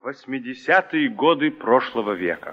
80-е годы прошлого века.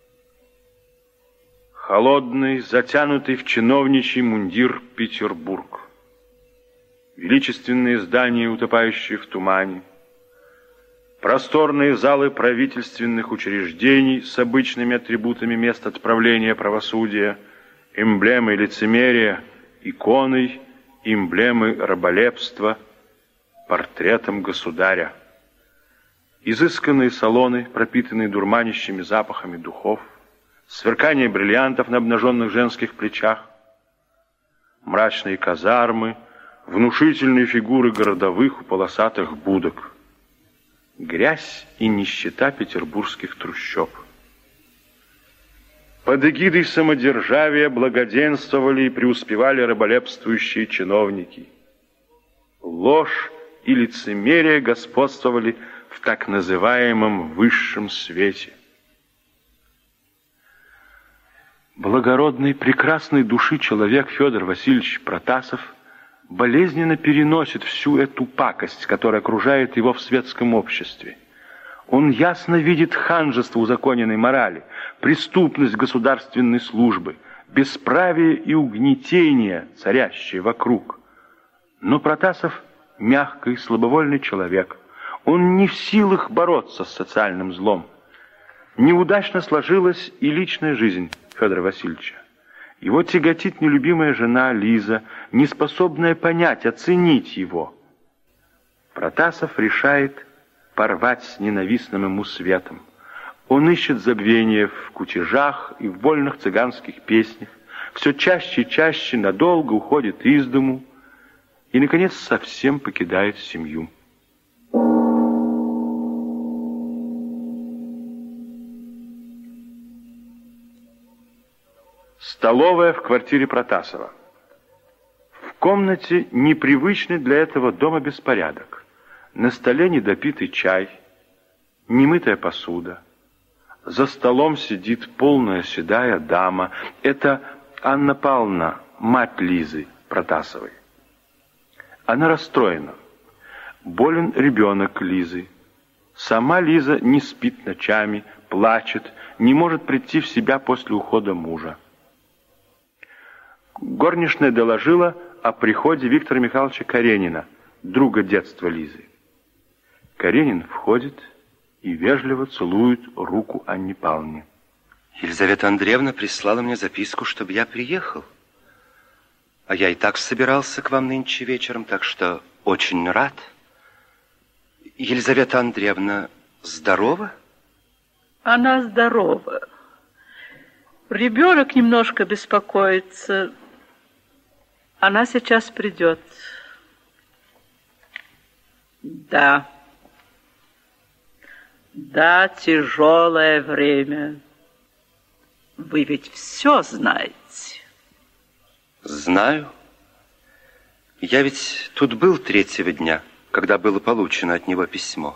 Холодный, затянутый в чиновничий мундир Петербург. Величественные здания, утопающие в тумане. Просторные залы правительственных учреждений с обычными атрибутами мест отправления правосудия, эмблемой лицемерия, иконой, эмблемой раболепства, портретом государя. Изысканные салоны, пропитанные дурманящими запахами духов, сверкание бриллиантов на обнаженных женских плечах, мрачные казармы, внушительные фигуры городовых у полосатых будок, грязь и нищета петербургских трущоб. Под эгидой самодержавия благоденствовали и преуспевали раболепствующие чиновники. Ложь и лицемерие господствовали в так называемом высшем свете. Благородный, прекрасной души человек Федор Васильевич Протасов болезненно переносит всю эту пакость, которая окружает его в светском обществе. Он ясно видит ханжество узаконенной морали, преступность государственной службы, бесправие и угнетение, царящие вокруг. Но Протасов мягкий, слабовольный человек. Он не в силах бороться с социальным злом. Неудачно сложилась и личная жизнь Федора Васильевича. Его тяготит нелюбимая жена Лиза, неспособная понять, оценить его. Протасов решает порвать с ненавистным ему светом. Он ищет забвения в кутежах и в вольных цыганских песнях, все чаще и чаще надолго уходит из дому и, наконец, совсем покидает семью. Столовая в квартире Протасова. В комнате непривычный для этого дома беспорядок. На столе недопитый чай, немытая посуда. За столом сидит полная седая дама. Это Анна Павловна, мать Лизы Протасовой. Она расстроена. Болен ребенок Лизы. Сама Лиза не спит ночами, плачет, не может прийти в себя после ухода мужа. Горничная доложила о приходе Виктора Михайловича Каренина, друга детства Лизы. Каренин входит и вежливо целует руку Анне Павловне. Елизавета Андреевна прислала мне записку, чтобы я приехал. А я и так собирался к вам нынче вечером, так что очень рад. Елизавета Андреевна здорова? Она здорова. Ребенок немножко беспокоится. Она сейчас придет. Да. Да, тяжелое время. Вы ведь все знаете. Знаю. Я ведь тут был 3-го дня, когда было получено от него письмо.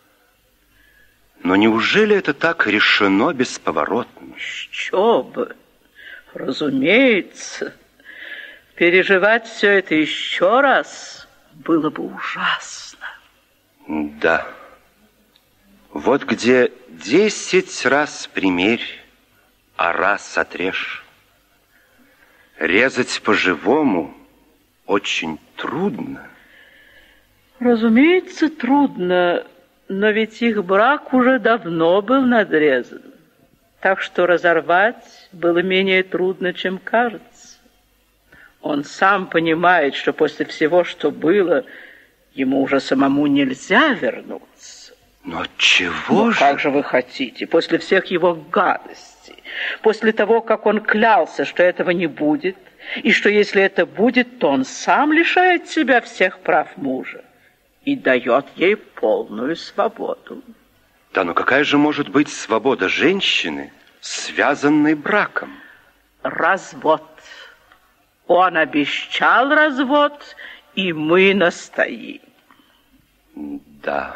Но неужели это так решено бесповоротно? Еще бы. Разумеется. Переживать все это еще раз было бы ужасно. Да. Вот где 10 раз примерь, а раз отрежь. Резать по-живому очень трудно. Разумеется, трудно, но ведь их брак уже давно был надрезан. Так что разорвать было менее трудно, чем кажется. Он сам понимает, что после всего, что было, ему уже самому нельзя вернуться. Но чего же? Как же вы хотите? После всех его гадостей, после того, как он клялся, что этого не будет, и что если это будет, то он сам лишает себя всех прав мужа и дает ей полную свободу. Да, но какая же может быть свобода женщины, связанной браком? Развод. Он обещал развод, и мы настоим. Да.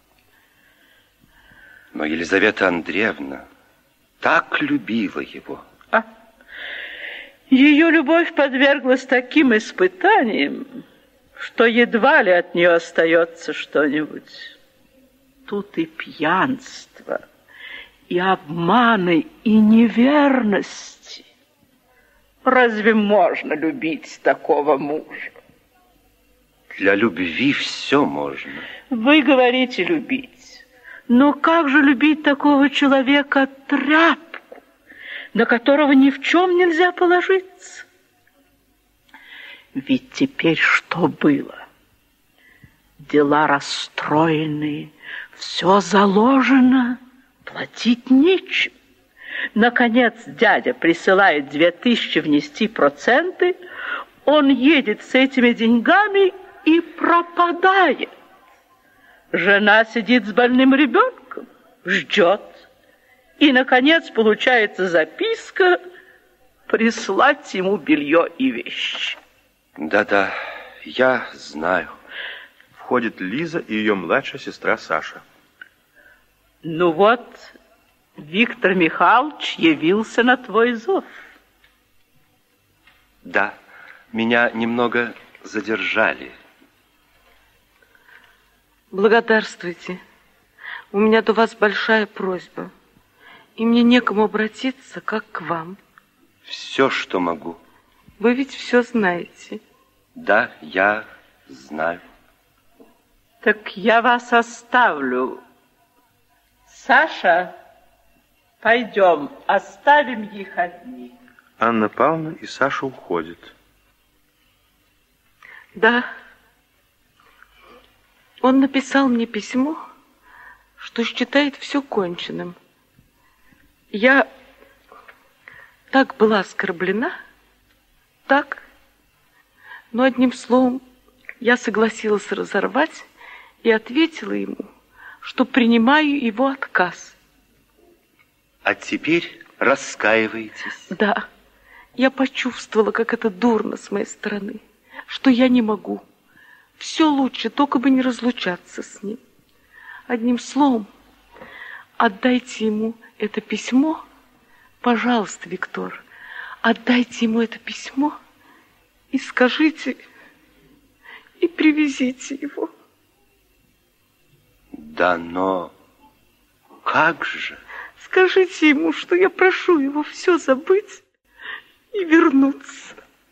Но Елизавета Андреевна так любила его. Ее любовь подверглась таким испытаниям, что едва ли от нее остается что-нибудь. тут и пьянство, и обманы, и неверности. Разве можно любить такого мужа? Для любви все можно. Вы говорите любить. Но как же любить такого человека тряпку, на которого ни в чем нельзя положиться? Ведь теперь что было? Дела расстроенные, все заложено, платить нечем. Наконец дядя присылает 2000 внести проценты, он едет с этими деньгами и пропадает. Жена сидит с больным ребенком, ждет. И, наконец, получается записка прислать ему белье и вещи. Да-да, я знаю. Входит Лиза и ее младшая сестра Саша. Ну вот, Виктор Михайлович явился на твой зов. Да, меня немного задержали. Благодарствуйте. У меня до вас большая просьба. И мне некому обратиться, как к вам. Все, что могу. Вы ведь все знаете. Да, я знаю. Так я вас оставлю. Саша, пойдем, оставим их одних. Анна Павловна и Саша уходят. Да. Он написал мне письмо, что считает все конченным. Я так была оскорблена, так. Но одним словом, я согласилась разорвать и ответила ему, что принимаю его отказ. А теперь раскаиваетесь? Да, я почувствовала, как это дурно с моей стороны, что я не могу. Все лучше, только бы не разлучаться с ним. Одним словом, отдайте ему это письмо. Пожалуйста, Виктор, отдайте ему это письмо и скажите, и привезите его. Да, но как же? Скажите ему, что я прошу его все забыть и вернуться.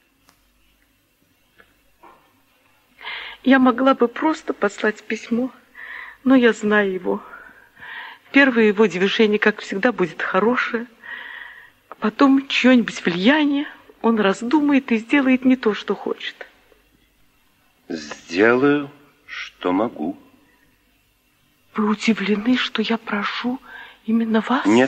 Я могла бы просто послать письмо, но я знаю его. Первое его движение, как всегда, будет хорошее, а потом чье-нибудь влияние, он раздумает и сделает не то, что хочет. Сделаю, что могу. Вы удивлены, что я прошу именно вас? Нет.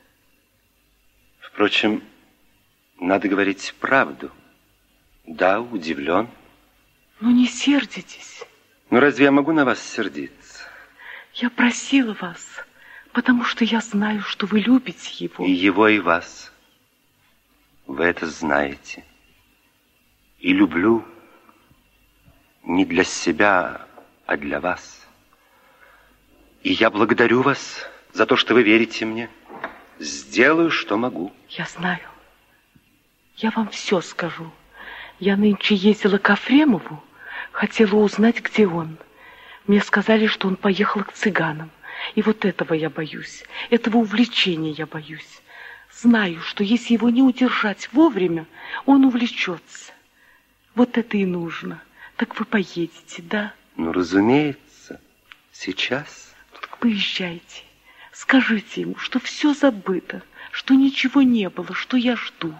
Впрочем, надо говорить правду. Да, удивлен. Ну, не сердитесь. Ну, разве я могу на вас сердиться? Я просила вас, потому что я знаю, что вы любите его. И его, и вас. Вы это знаете. И люблю не для себя, а для вас. И я благодарю вас за то, что вы верите мне. Сделаю, что могу. Я знаю. Я вам все скажу. Я нынче ездила к Ефремову, хотела узнать, где он. Мне сказали, что он поехал к цыганам. И вот этого я боюсь. Этого увлечения я боюсь. Знаю, что если его не удержать вовремя, он увлечется. Вот это и нужно. Так вы поедете, да? Ну, разумеется. Сейчас. Ну, так поезжайте. Скажите ему, что все забыто, что ничего не было, что я жду.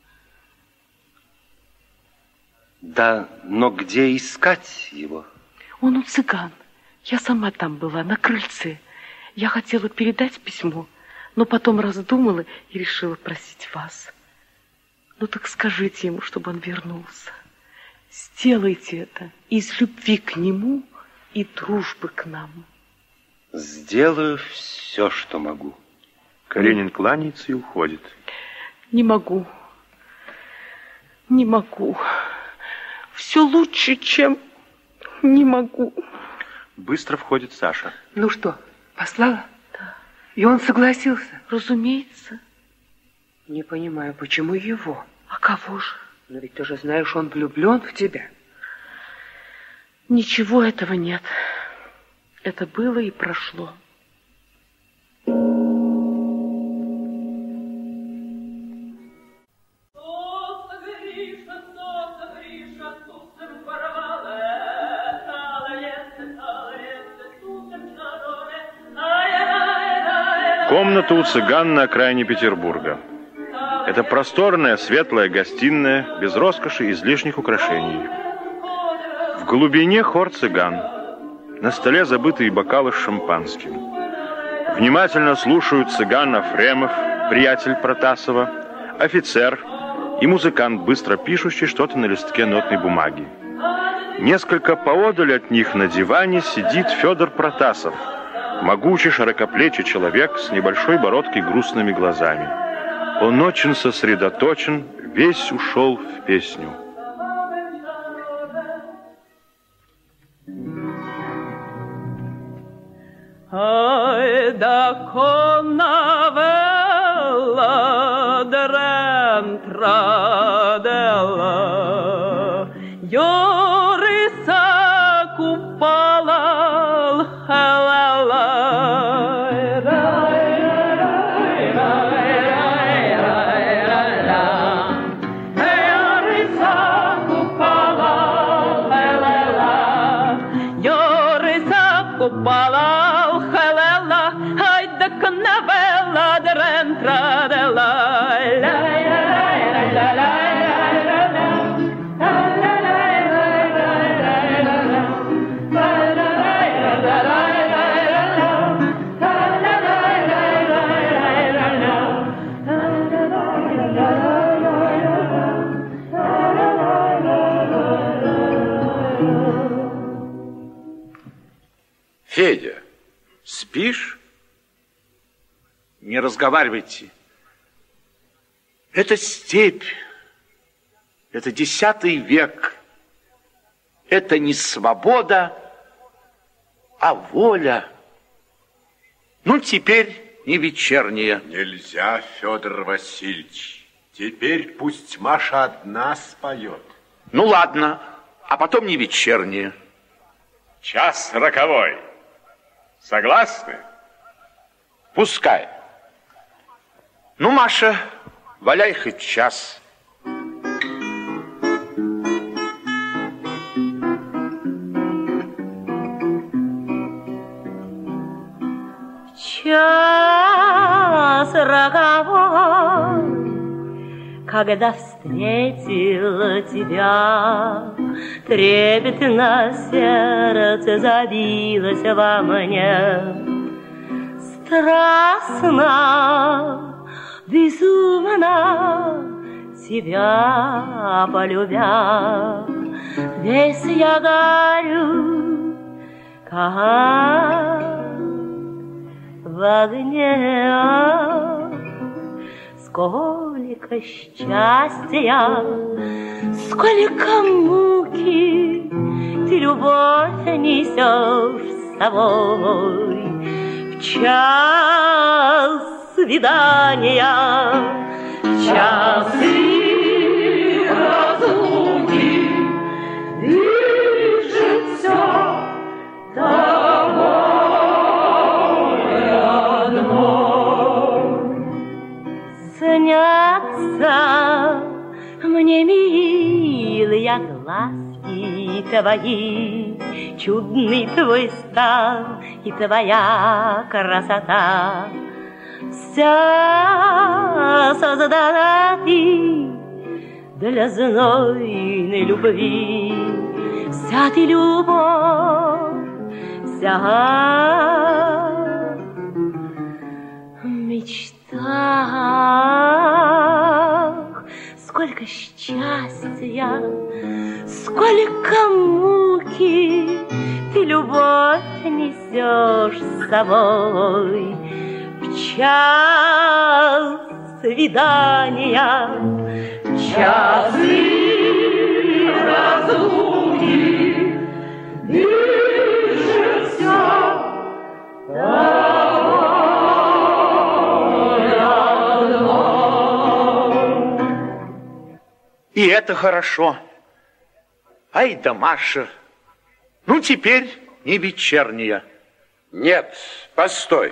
Да, но где искать его? Он у цыган. Я сама там была, на крыльце. Я хотела передать письмо, но потом раздумала и решила просить вас. Ну так скажите ему, чтобы он вернулся. Сделайте это из любви к нему и дружбы к нам. Сделаю все, что могу. Калинин кланяется и уходит. Не могу. Не могу. Все лучше, чем не могу. Быстро входит Саша. Ну что, послала? Да. И он согласился? Разумеется. Не понимаю, почему его? А кого же? Но ведь ты же знаешь, он влюблен в тебя. Ничего этого нет. Это было и прошло. Комната у цыган на окраине Петербурга. Это просторная, светлая гостиная, без роскоши и излишних украшений. В глубине хор цыган. На столе забытые бокалы с шампанским. Внимательно слушают цыган Афремов, приятель Протасова, офицер и музыкант, быстро пишущий что-то на листке нотной бумаги. Несколько поодаль от них на диване сидит Федор Протасов, могучий широкоплечий человек с небольшой бородкой и грустными глазами. Он очень сосредоточен, весь ушел в песню. Ай да конавелла дрентраделла Йориса купала лхалала Купала, халела, ай да конавела, дрентрадела, Федя, спишь? Не разговаривайте. Это степь. Это 10 век. Это не свобода, а воля. Ну, теперь не вечерняя. Нельзя, Федор Васильевич. Теперь пусть Маша одна споет. Ну, ладно, а потом не вечерняя. 1:40. Согласны? Пускай. Ну, Маша, валяй хоть час. Час роковой, когда встретила тебя, трепетно сердце забилось во мне. Страстно, безумно тебя полюбя, весь я горю, как в огне. Сколько счастья, сколько муки ты, любовь, несешь с собой. В час свидания, в часы разлуки движет все тобой одной. Снятся мне, милые, глазки твои, чудный твой стан и твоя красота. Вся создана ты для знойной любви, вся ты любовь, вся мечта. Сколько счастья, сколько муки ты, любовь, несешь с собой. В час свидания, в часы разлуки движет все тобой одной. И это хорошо. Ай да Маша, ну теперь не вечерняя. Нет, постой.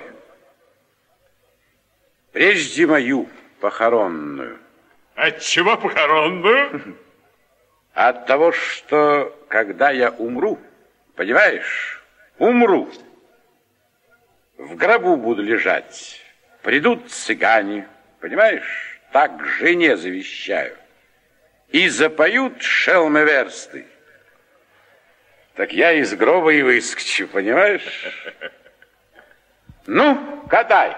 Прежде мою похоронную. От чего похоронную? От того, что когда я умру, понимаешь, умру, в гробу буду лежать, придут цыгане, понимаешь, так жене завещаю, и запоют шелмеверсты. Так я из гроба и выскочу, понимаешь? Ну, катай.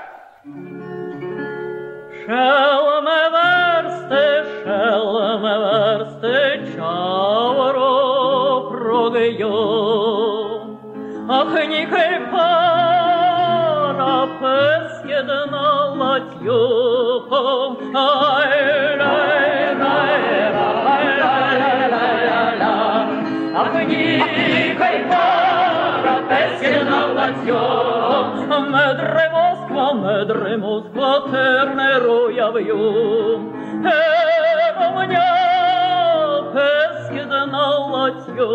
Шелмеверсты, чаворо продаю. Ах, никой пара пескедна латью. Ах, никой пара пескедна латью. Медре Москва, тернеру я вью. Меня пескедна латью.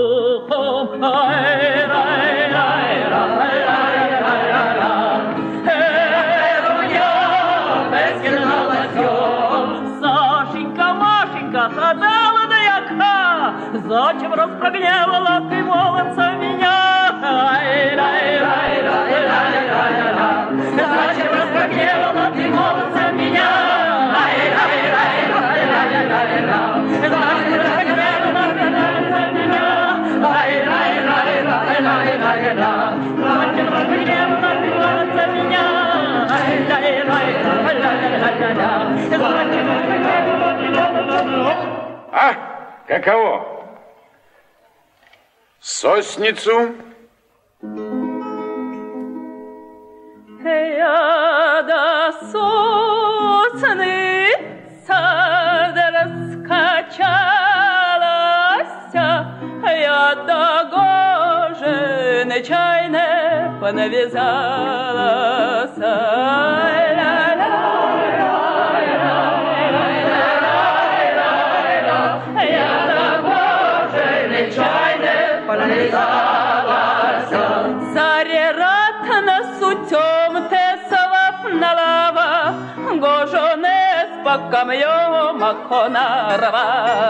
Гадала да яка, зачем распрогневала ты, молодца, меня? Зачем распрогневала ты, молодца, меня? Зачем распрогневала ты, молодца, меня? Зачем распрогневала ты, молодца, меня? А, каково? Сосницу? Я до сосница раскачалась, я до гожи нечаянно понавязалась. Пока мое маконарва.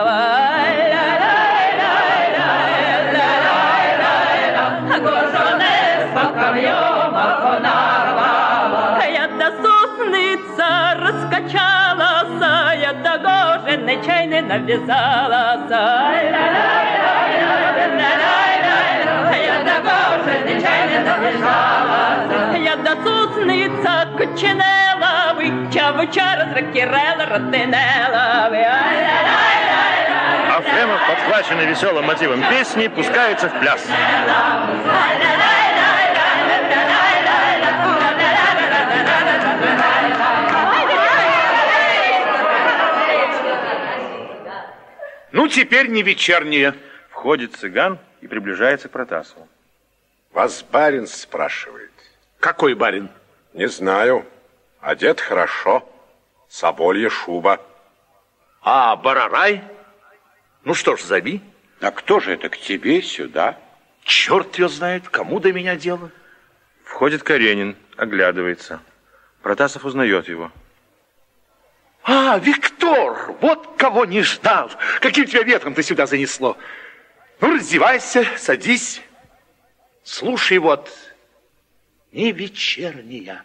Я до сосница раскачалась, я до гожи нечаянно навязалась. Я до гожи нечаянно навязалась. Я до сосница коченела, выча разракирела, растенела. Ефремов, подхваченный веселым мотивом песни, пускается в пляс. Ну, теперь не вечернее. Входит цыган и приближается к Протасову. Вас барин спрашивает. Какой барин? Не знаю. Одет хорошо. Соболья шуба. А, Барарай? Ну что ж, зови. А кто же это к тебе сюда? Черт его знает, кому до меня дело. Входит Каренин, оглядывается. Протасов узнает его. А, Виктор, вот кого не ждал. Каким тебя ветром ты сюда занесло? Ну, раздевайся, садись. Слушай, вот, не вечерняя.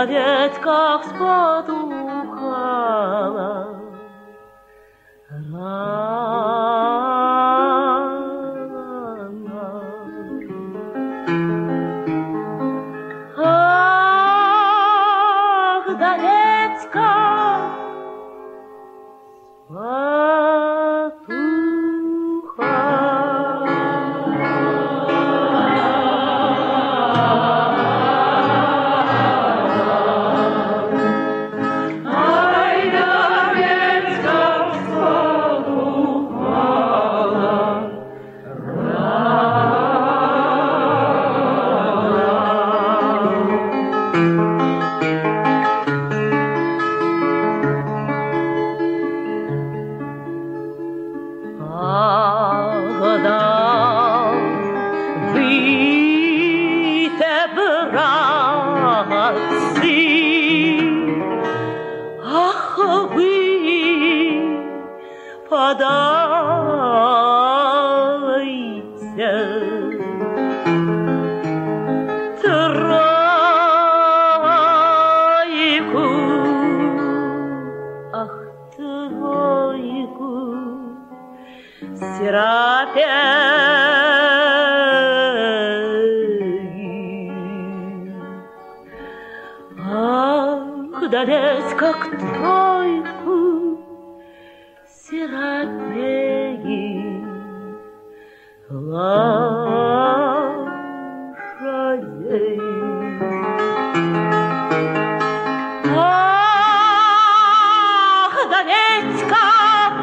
да ведь как спотухала рана. Ах, да ведь как ударять, как тройку Серапеи лошадей. Ах, да ведь как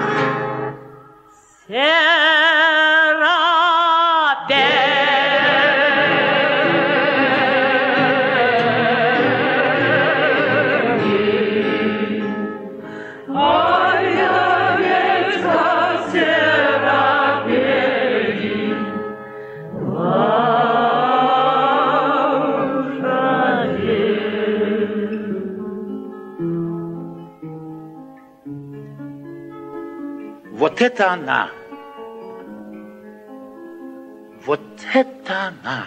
Вот это она. Вот это она.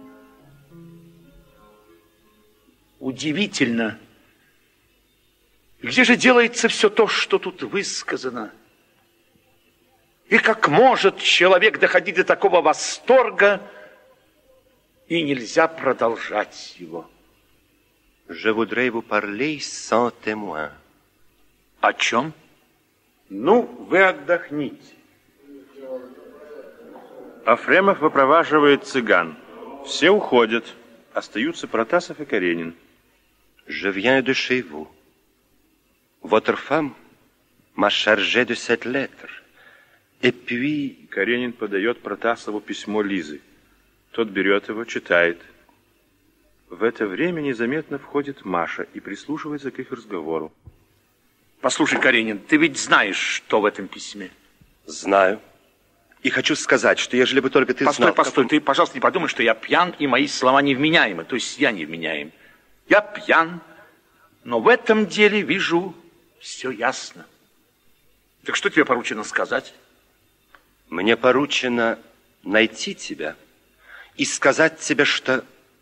Удивительно. Где же делается все то, что тут высказано? И как может человек доходить до такого восторга, и нельзя продолжать его? Je voudrais vous parler sans témoin. О чем? Ну, вы отдохните. Афремов выпроваживает цыган. Все уходят. Остаются Протасов и Каренин. Je viens de chez vous. Votre femme m'a chargé de cette lettre. Et puis... Каренин подает Протасову письмо Лизы. Тот берет его, читает. В это время незаметно входит Маша и прислушивается к их разговору. Послушай, Каренин, ты ведь знаешь, что в этом письме? Знаю. И хочу сказать, что ежели бы только ты знал... Постой, ты, пожалуйста, не подумай, что я пьян, и мои слова невменяемы. То есть я невменяем. Я пьян, но в этом деле вижу все ясно. Так что тебе поручено сказать? Мне поручено найти тебя и сказать тебе, что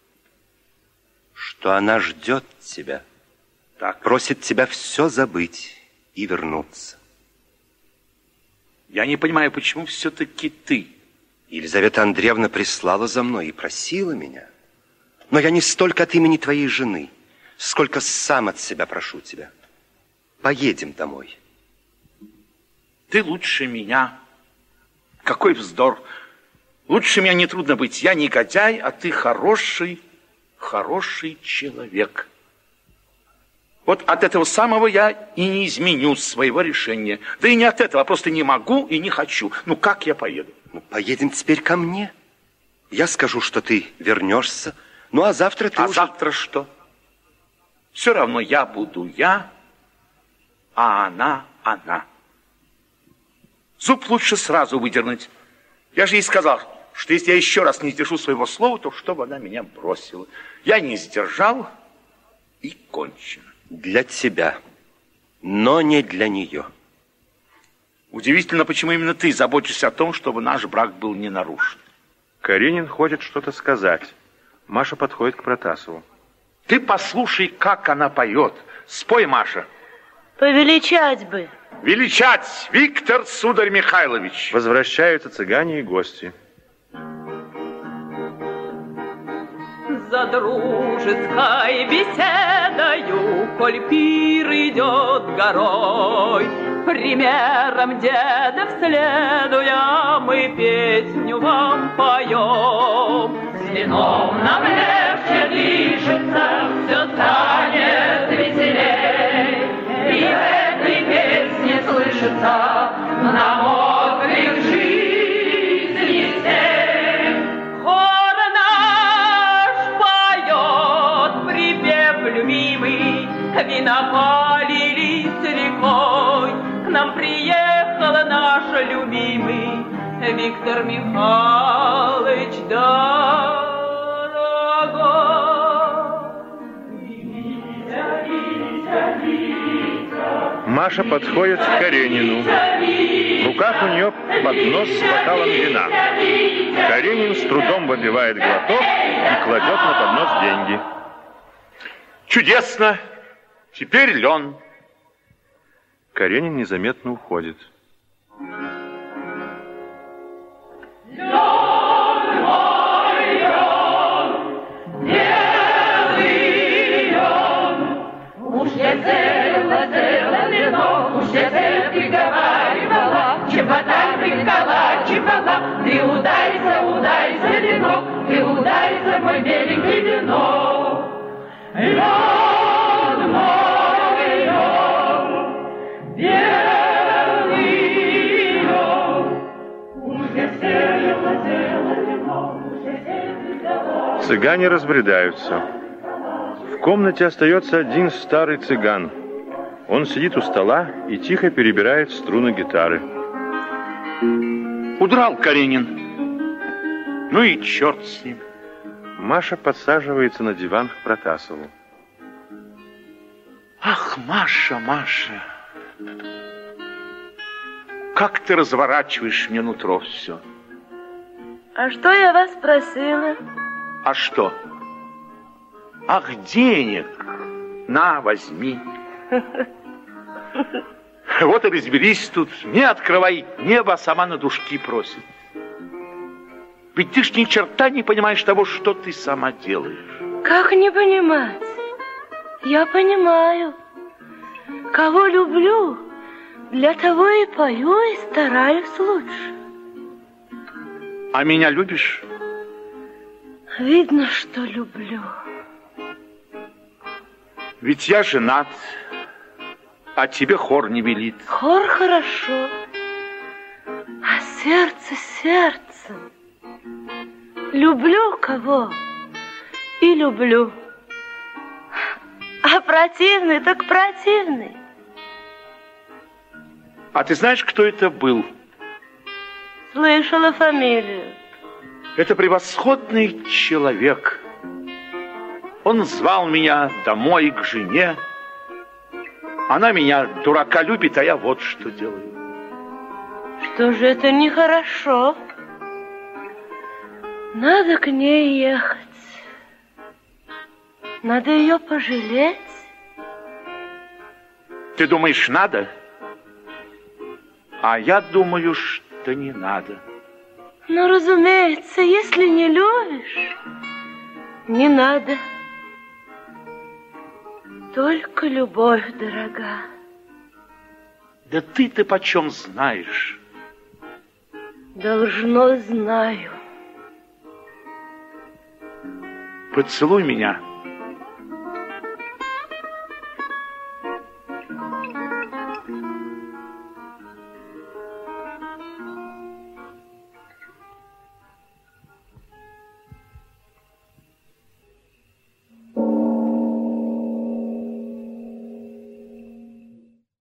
она ждет тебя. Так. Просит тебя все забыть и вернуться. Я не понимаю, почему все-таки ты? Елизавета Андреевна прислала за мной и просила меня. Но я не столько от имени твоей жены, сколько сам от себя прошу тебя. Поедем домой. Ты лучше меня. Какой вздор. Лучше меня нетрудно быть. Я негодяй, а ты хороший человек. Вот от этого самого я и не изменю своего решения. Да и не от этого, а просто не могу и не хочу. Ну, как я поеду? Ну, поедем теперь ко мне. Я скажу, что ты вернешься. Ну, а завтра ты уже... завтра что? Все равно я буду я, а она. Зуб лучше сразу выдернуть. Я же ей сказал, что если я еще раз не сдержу своего слова, то чтобы она меня бросила. Я не сдержал, и кончено. Для тебя, но не для нее. Удивительно, почему именно ты заботишься о том, чтобы наш брак был не нарушен. Каренин хочет что-то сказать. Маша подходит к Протасову. Ты послушай, как она поет. Спой, Маша. Повеличать бы. Величать, Виктор, сударь Михайлович. Возвращаются цыгане и гости. За дружеской беседою, коль пир идет горой, примером дедов следуя, мы песню вам поем. С вином нам легче дышится, все станет веселей, и в этой песне слышится на мокрых жизни степь. Хор наш поет припев любимый, вина полились рекой, к нам приехал наш любимый Виктор Михайлович дорогой. Маша подходит к Каренину. В руках у нее поднос с бокалом вина. Каренин с трудом выпивает глоток и кладет на поднос деньги. Чудесно. Теперь лен. Каренин незаметно уходит. Уж я целое вино, уж я приговаривала, чебота прикала, чебала, ты ударься, вино, ты ударься, мой беленький вино. Лён мой, лён, белый лён, уж я целое вино, уж я приговаривала. Цыгане разбредаются. В комнате остается один старый цыган. Он сидит у стола и тихо перебирает струны гитары. Удрал Каренин. Ну и черт с ним. Маша подсаживается на диван к Протасову. Ах, Маша, Маша, как ты разворачиваешь мне нутро все. А что я вас просила? А что? Ах, денег. На, возьми. Вот и разберись тут. Не открывай небо, а сама на душки просит. Ведь ты ж ни черта не понимаешь того, что ты сама делаешь. Как не понимать? Я понимаю. Кого люблю, для того и пою, и стараюсь лучше. А меня любишь? Видно, что люблю. Ведь я женат, а тебе хор не велит. Хор хорошо, а сердце сердцем. Люблю кого и люблю. А противный так противный. А ты знаешь, кто это был? Слышала фамилию. Это превосходный человек. Он звал меня домой к жене. Она меня, дурака, любит, а я вот что делаю. Что же это нехорошо? Надо к ней ехать. Надо ее пожалеть. Ты думаешь, надо? А я думаю, что не надо. Ну, разумеется, если не любишь, не надо. Только любовь, дорога. Да ты-то почем знаешь? Должно знаю. Поцелуй меня.